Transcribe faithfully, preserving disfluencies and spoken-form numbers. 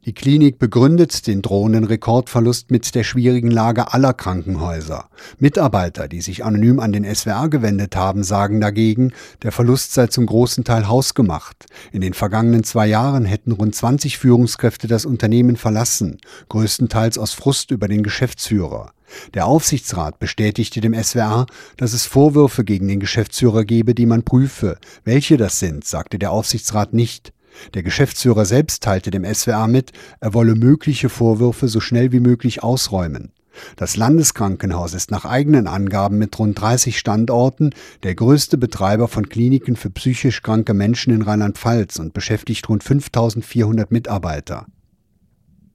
Die Klinik begründet den drohenden Rekordverlust mit der schwierigen Lage aller Krankenhäuser. Mitarbeiter, die sich anonym an den S W R gewendet haben, sagen dagegen, der Verlust sei zum großen Teil hausgemacht. In den vergangenen zwei Jahren hätten rund zwanzig Führungskräfte das Unternehmen verlassen, größtenteils aus Frust über den Geschäftsführer. Der Aufsichtsrat bestätigte dem S W R, dass es Vorwürfe gegen den Geschäftsführer gebe, die man prüfe. Welche das sind, sagte der Aufsichtsrat nicht. Der Geschäftsführer selbst teilte dem S W R mit, er wolle mögliche Vorwürfe so schnell wie möglich ausräumen. Das Landeskrankenhaus ist nach eigenen Angaben mit rund dreißig Standorten der größte Betreiber von Kliniken für psychisch kranke Menschen in Rheinland-Pfalz und beschäftigt rund fünftausendvierhundert Mitarbeiter.